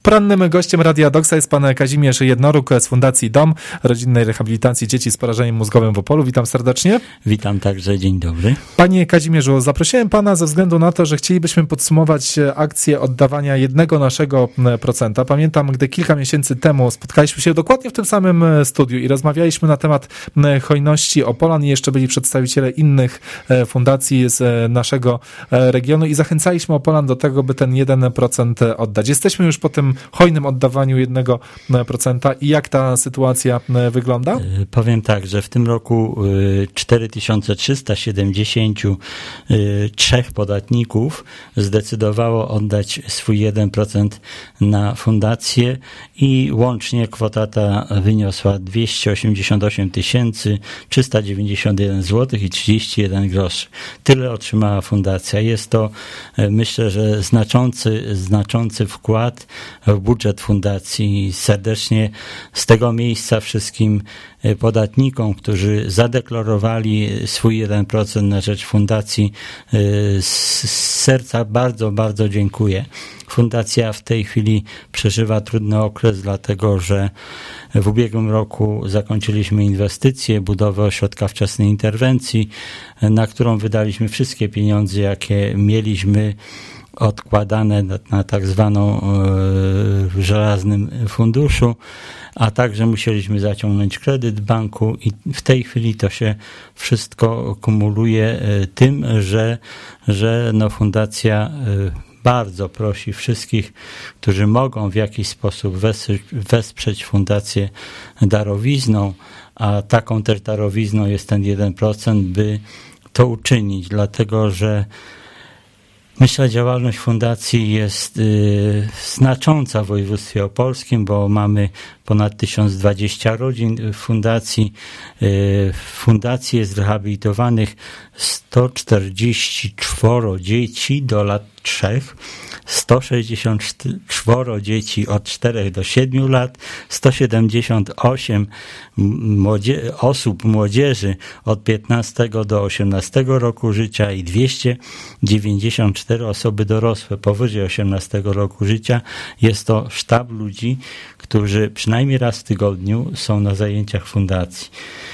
Porannym gościem Radia Doksa jest pan Kazimierz Jednoruk z Fundacji Dom Rodzinnej Rehabilitacji Dzieci z Porażeniem Mózgowym w Opolu. Witam serdecznie. Witam także, dzień dobry. Panie Kazimierzu, zaprosiłem pana ze względu na to, że chcielibyśmy podsumować akcję oddawania 1% Pamiętam, gdy kilka miesięcy temu spotkaliśmy się dokładnie w tym samym studiu i rozmawialiśmy na temat hojności Opolan i jeszcze byli przedstawiciele innych fundacji z naszego regionu i zachęcaliśmy Opolan do tego, by ten 1% oddać. Jesteśmy już po tym hojnym oddawaniu 1% i jak ta sytuacja wygląda? Powiem tak, że w tym roku 4373 podatników zdecydowało oddać swój 1% na fundację i łącznie kwota ta wyniosła 288 391 zł i 31 groszy. Tyle otrzymała fundacja. Jest to, myślę, że znaczący wkład w budżet fundacji. Serdecznie z tego miejsca wszystkim podatnikom, którzy zadeklarowali swój 1% na rzecz fundacji, z serca bardzo, bardzo dziękuję. Fundacja w tej chwili przeżywa trudny okres, dlatego że w ubiegłym roku zakończyliśmy inwestycję, budowę ośrodka wczesnej interwencji, na którą wydaliśmy wszystkie pieniądze, jakie mieliśmy odkładane na tak zwaną żelaznym funduszu, a także musieliśmy zaciągnąć kredyt w banku i w tej chwili to się wszystko kumuluje tym, że fundacja bardzo prosi wszystkich, którzy mogą w jakiś sposób wesprzeć fundację darowizną, a taką też darowizną jest ten 1%, by to uczynić, dlatego że myślę, że działalność fundacji jest znacząca w województwie opolskim, bo mamy ponad 1020 rodzin w fundacji. W fundacji jest rehabilitowanych 144 dzieci do lat 3, 164 dzieci od 4 do 7 lat, 178 osób młodzieży od 15 do 18 roku życia i 294 osoby dorosłe powyżej 18 roku życia. Jest to sztab ludzi, którzy przynajmniej raz w tygodniu są na zajęciach fundacji.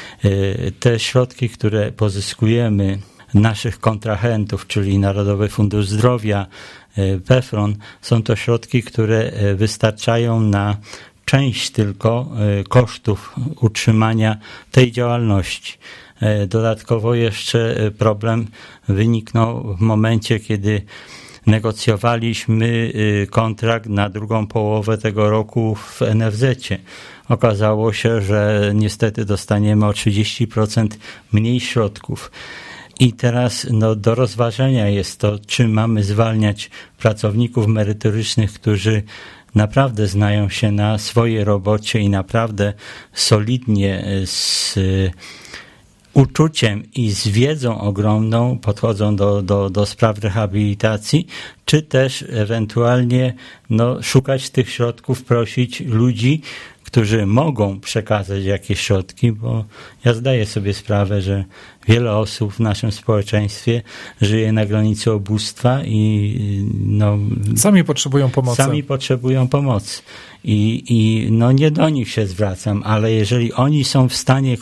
Te środki, które pozyskujemy naszych kontrahentów, czyli Narodowy Fundusz Zdrowia, PFRON, są to środki, które wystarczają na część tylko kosztów utrzymania tej działalności. Dodatkowo jeszcze problem wyniknął w momencie, kiedy negocjowaliśmy kontrakt na drugą połowę tego roku w NFZ-cie. Okazało się, że niestety dostaniemy o 30% mniej środków. I teraz do rozważenia jest to, czy mamy zwalniać pracowników merytorycznych, którzy naprawdę znają się na swojej robocie i naprawdę solidnie z uczuciem i z wiedzą ogromną podchodzą do spraw rehabilitacji, czy też ewentualnie szukać tych środków, prosić ludzi, którzy mogą przekazać jakieś środki, bo ja zdaję sobie sprawę, że wiele osób w naszym społeczeństwie żyje na granicy ubóstwa i sami potrzebują pomocy. I nie do nich się zwracam, ale jeżeli oni są w stanie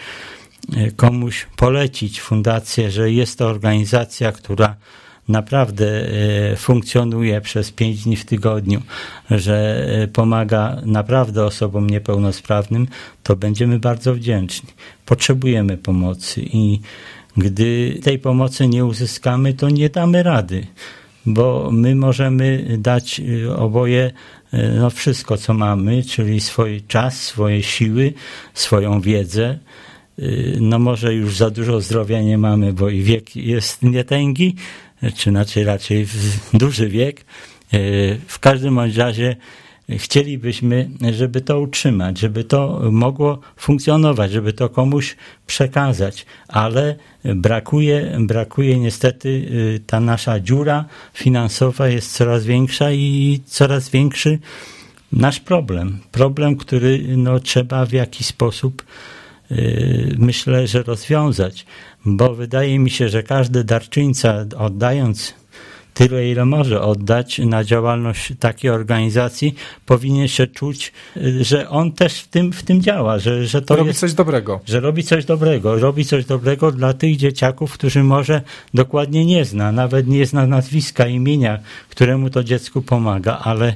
komuś polecić fundację, że jest to organizacja, która naprawdę funkcjonuje przez 5 dni w tygodniu, że pomaga naprawdę osobom niepełnosprawnym, to będziemy bardzo wdzięczni. Potrzebujemy pomocy i gdy tej pomocy nie uzyskamy, to nie damy rady, bo my możemy dać oboje wszystko, co mamy, czyli swój czas, swoje siły, swoją wiedzę. Może już za dużo zdrowia nie mamy, bo i wiek jest nietęgi, czy raczej duży wiek. W każdym razie chcielibyśmy, żeby to utrzymać, żeby to mogło funkcjonować, żeby to komuś przekazać, ale brakuje niestety, ta nasza dziura finansowa jest coraz większa i coraz większy nasz problem, który trzeba w jakiś sposób, myślę, że rozwiązać, bo wydaje mi się, że każdy darczyńca, oddając tyle, ile może oddać na działalność takiej organizacji, powinien się czuć, że on też w tym działa, że to robi coś dobrego. Że robi coś dobrego dla tych dzieciaków, którzy może dokładnie nie zna, nawet nie zna nazwiska, imienia, któremu to dziecku pomaga, ale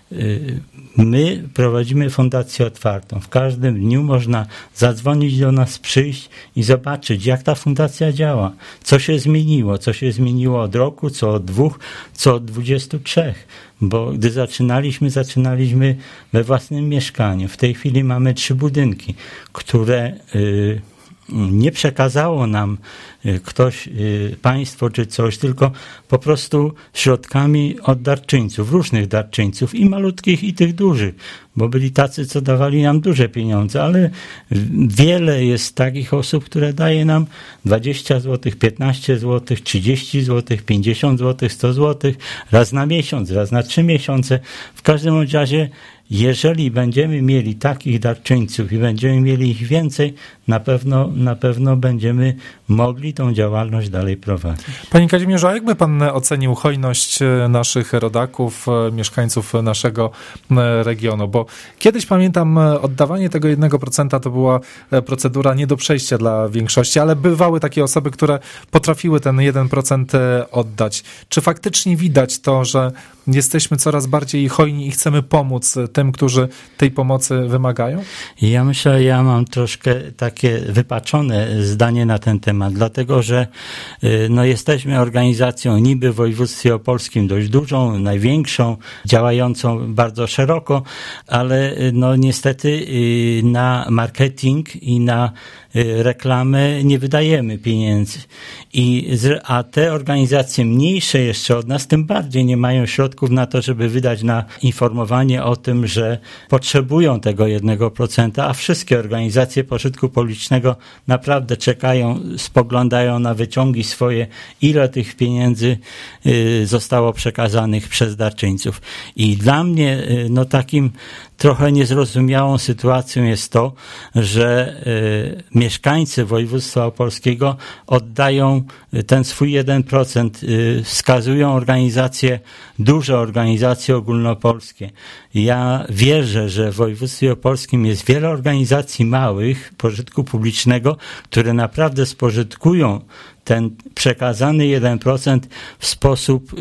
my prowadzimy fundację otwartą. W każdym dniu można zadzwonić do nas, przyjść i zobaczyć, jak ta fundacja działa. Co się zmieniło od roku, co od 2, co od 23. Bo gdy zaczynaliśmy we własnym mieszkaniu. W tej chwili mamy 3 budynki, które nie przekazało nam ktoś, państwo czy coś, tylko po prostu środkami od darczyńców, różnych darczyńców, i malutkich, i tych dużych, bo byli tacy, co dawali nam duże pieniądze, ale wiele jest takich osób, które daje nam 20 zł, 15 zł, 30 zł, 50 zł, 100 zł, raz na miesiąc, raz na 3 miesiące. W każdym razie, jeżeli będziemy mieli takich darczyńców i będziemy mieli ich więcej, na pewno będziemy mogli tą działalność dalej prowadzić. Panie Kazimierzu, a jakby pan ocenił hojność naszych rodaków, mieszkańców naszego regionu? Bo kiedyś, pamiętam, oddawanie tego 1% to była procedura nie do przejścia dla większości, ale bywały takie osoby, które potrafiły ten 1% oddać. Czy faktycznie widać to, że jesteśmy coraz bardziej hojni i chcemy pomóc tym, którzy tej pomocy wymagają? Ja myślę, ja mam troszkę takie wypaczone zdanie na ten temat, dlatego że jesteśmy organizacją niby w województwie opolskim dość dużą, największą, działającą bardzo szeroko, ale niestety na marketing i na reklamę nie wydajemy pieniędzy. A te organizacje mniejsze jeszcze od nas, tym bardziej nie mają środków na to, żeby wydać na informowanie o tym, że potrzebują tego 1%, a wszystkie organizacje pożytku publicznego naprawdę czekają, spoglądają na wyciągi swoje, ile tych pieniędzy zostało przekazanych przez darczyńców. I dla mnie takim trochę niezrozumiałą sytuacją jest to, że mieszkańcy województwa opolskiego oddają ten swój 1%, wskazują duże organizacje ogólnopolskie. Ja wierzę, że w województwie opolskim jest wiele organizacji małych pożytku publicznego, które naprawdę spożytkują ten przekazany 1% w sposób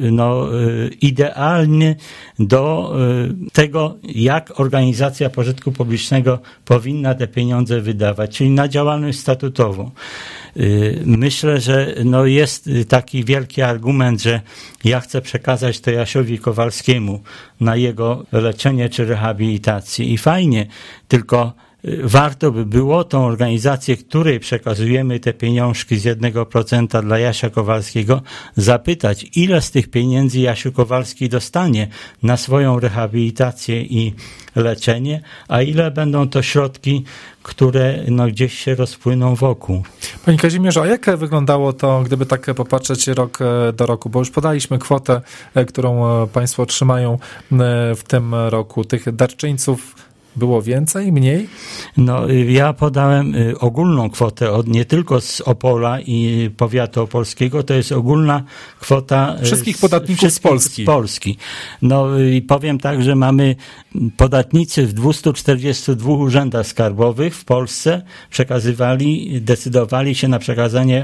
idealny do tego, jak organizacja pożytku publicznego powinna te pieniądze wydawać, czyli na działalność statutową. Myślę, że jest taki wielki argument, że ja chcę przekazać to Jasiowi Kowalskiemu na jego leczenie czy rehabilitację. I fajnie, tylko warto by było tą organizację, której przekazujemy te pieniążki z 1% dla Jasia Kowalskiego, zapytać, ile z tych pieniędzy Jasiu Kowalski dostanie na swoją rehabilitację i leczenie, a ile będą to środki, które gdzieś się rozpłyną wokół. Panie Kazimierzu, a jak wyglądało to, gdyby tak popatrzeć rok do roku? Bo już podaliśmy kwotę, którą państwo otrzymają w tym roku. Tych darczyńców było więcej, mniej? Ja podałem ogólną kwotę nie tylko z Opola i powiatu opolskiego, to jest ogólna kwota wszystkich podatników z Polski. I powiem tak, że mamy podatnicy w 242 urzędach skarbowych w Polsce decydowali się na przekazanie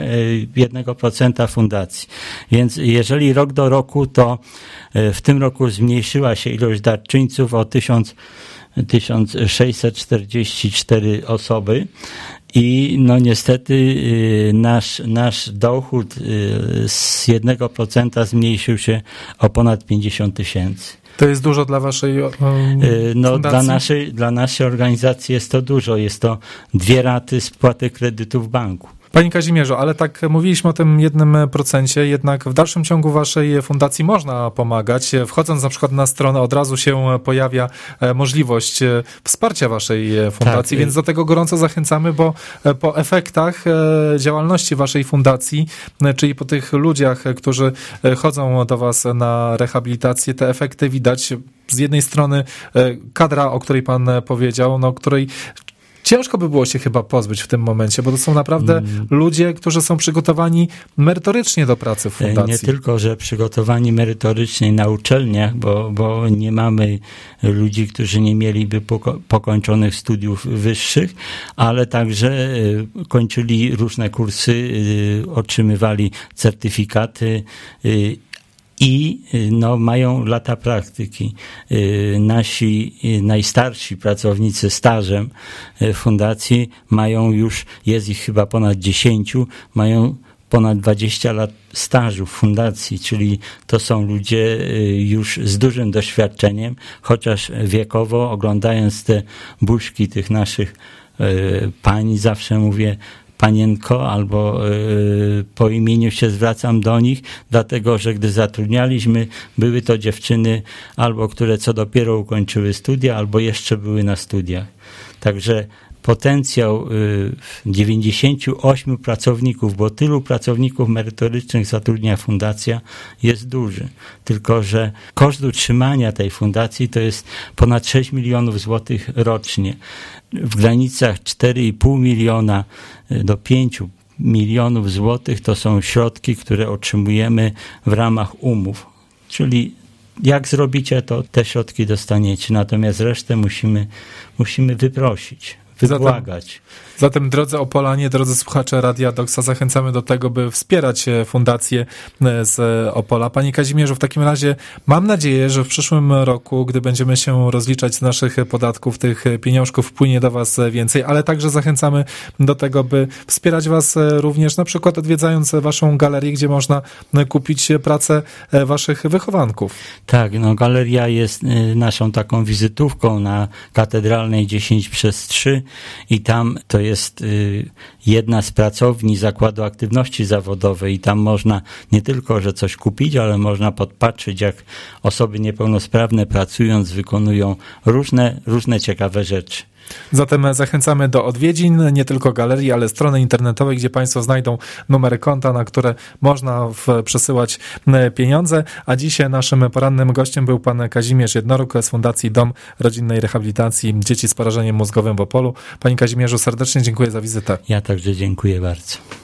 1% fundacji. Więc jeżeli rok do roku, to w tym roku zmniejszyła się ilość darczyńców o 1644 osoby i niestety nasz dochód z 1% zmniejszył się o ponad 50 000. To jest dużo dla waszej fundacji? Dla naszej organizacji jest to dużo. Jest to 2 raty spłaty kredytu w banku. Panie Kazimierzu, ale tak mówiliśmy o tym 1%, jednak w dalszym ciągu waszej fundacji można pomagać. Wchodząc na przykład na stronę, od razu się pojawia możliwość wsparcia waszej fundacji, więc do tego gorąco zachęcamy, bo po efektach działalności waszej fundacji, czyli po tych ludziach, którzy chodzą do was na rehabilitację, te efekty widać. Z jednej strony kadra, o której pan powiedział, której ciężko by było się chyba pozbyć w tym momencie, bo to są naprawdę ludzie, którzy są przygotowani merytorycznie do pracy w fundacji. Nie tylko, że przygotowani merytorycznie na uczelniach, bo nie mamy ludzi, którzy nie mieliby pokończonych studiów wyższych, ale także kończyli różne kursy, otrzymywali certyfikaty i mają lata praktyki. Nasi najstarsi pracownicy stażem fundacji mają już, jest ich chyba ponad 10, mają ponad 20 lat stażu w fundacji, czyli to są ludzie już z dużym doświadczeniem, chociaż wiekowo, oglądając te buźki tych naszych pań, zawsze mówię panienko, albo po imieniu się zwracam do nich, dlatego, że gdy zatrudnialiśmy, były to dziewczyny albo które co dopiero ukończyły studia, albo jeszcze były na studiach. Także potencjał 98 pracowników, bo tylu pracowników merytorycznych zatrudnia fundacja, jest duży. Tylko że koszt utrzymania tej fundacji to jest ponad 6 milionów złotych rocznie. W granicach 4,5 miliona do 5 milionów złotych to są środki, które otrzymujemy w ramach umów. Czyli jak zrobicie, to te środki dostaniecie, natomiast resztę musimy wyprosić, wybłagać. Zatem, drodzy Opolanie, drodzy słuchacze Radia Doksa, zachęcamy do tego, by wspierać fundację z Opola. Panie Kazimierzu, w takim razie mam nadzieję, że w przyszłym roku, gdy będziemy się rozliczać z naszych podatków, tych pieniążków wpłynie do was więcej, ale także zachęcamy do tego, by wspierać was również na przykład odwiedzając waszą galerię, gdzie można kupić pracę waszych wychowanków. Tak, galeria jest naszą taką wizytówką na Katedralnej 10/3 i tam to jest jedna z pracowni Zakładu Aktywności Zawodowej i tam można nie tylko, że coś kupić, ale można podpatrzeć, jak osoby niepełnosprawne pracując wykonują różne ciekawe rzeczy. Zatem zachęcamy do odwiedzin, nie tylko galerii, ale strony internetowej, gdzie państwo znajdą numery konta, na które można przesyłać pieniądze. A dzisiaj naszym porannym gościem był pan Kazimierz Jednoruk z Fundacji Dom Rodzinnej Rehabilitacji Dzieci z Porażeniem Mózgowym w Opolu. Panie Kazimierzu, serdecznie dziękuję za wizytę. Ja także dziękuję bardzo.